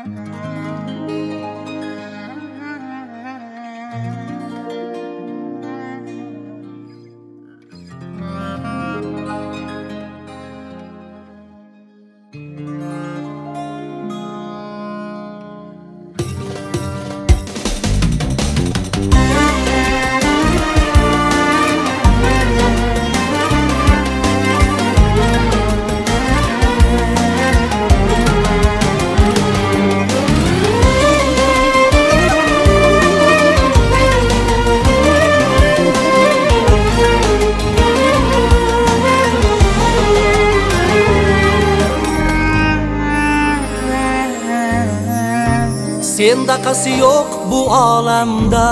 Sendaqasi yo'q bu olamda,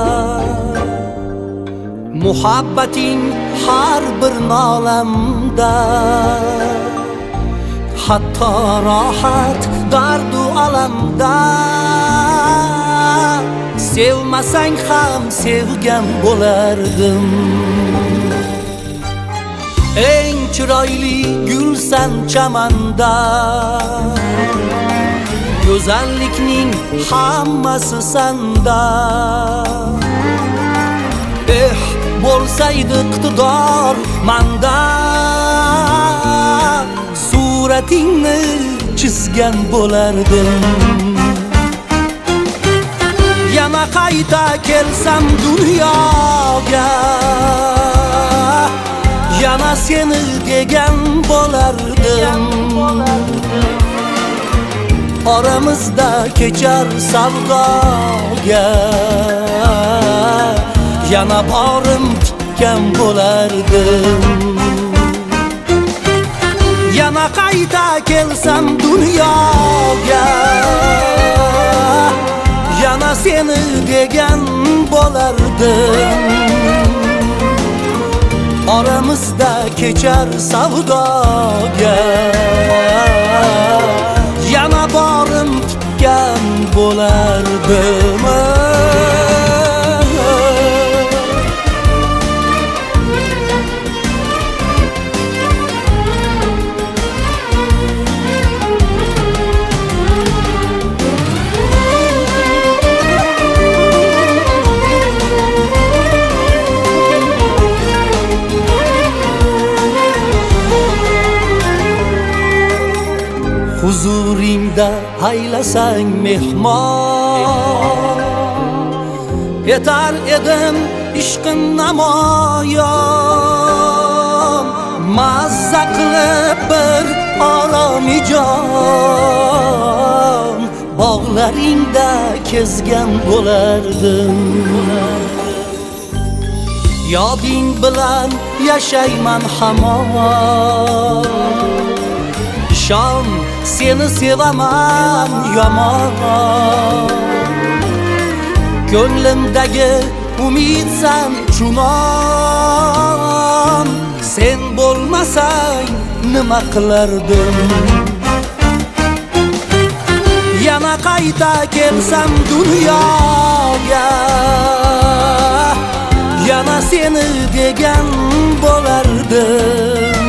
muhabbating har bir nolamda. Hatto rohat dardu alamda, sevmasang ham sevgan bo'lardim. Eng chiroyli gulsan chamanda, go'zallikning hammasi sanda. Bo'lsaydi iqtidor manda, suratingni chizgan bo'lardim. Yana qayta kelsam dunyoga, yana seni degan bo'lardim. Aramızda kechar savdoga, yana borim tikkan bo'lardim. Yana qayta kelsam dunyoga, yana seni degan bo'lardim. Aramızda kechar savdoga, yana borim tikkan bo'lardim. Huzuringda haylasang mehmon, etar edim ishqim namoyon. Mazza qilib bir oromijon, bog'laringda kezgan bo'lardim. Yoding bilan yashayman hamon, ishon seni sevaman yomon. Ko'nglimdagi umidsan chunon, sen bo'lmasang nima qilardim. Yana qayta kelsam dunyoga, yana seni degan bo'lardim.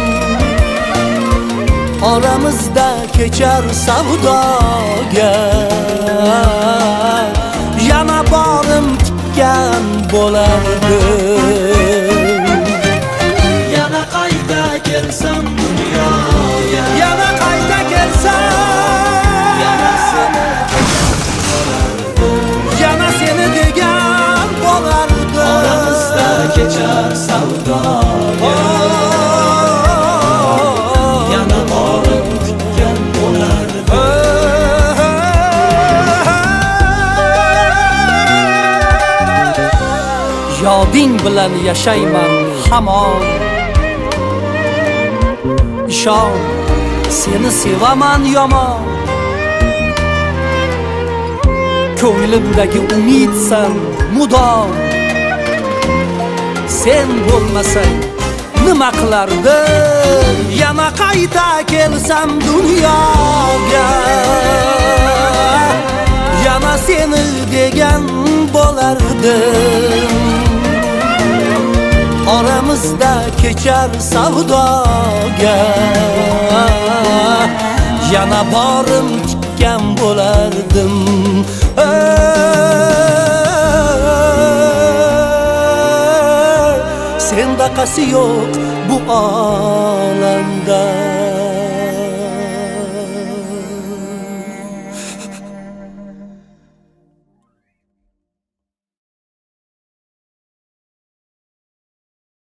Aramızda kechar savdoga, yana borim tikkan bo'lardim. Yana qayta kelsam dunyoga, yana qayta kelsam, yana seni degan bo'lardim. Aramızda kechar savdoga, yoding bilan yashayman hamon. Ishon seni sevaman yomon. Ko'nglimdagi umidsan mudom, sen bo'lmasang nima qilardim. Yana qayta kelsam dunyoga, yana seni degan bo'lardim. Aramızda kechar savdoga, yana borim tikkan yashamagan bo'lardim. Sendaqasi yo'q bu olamda.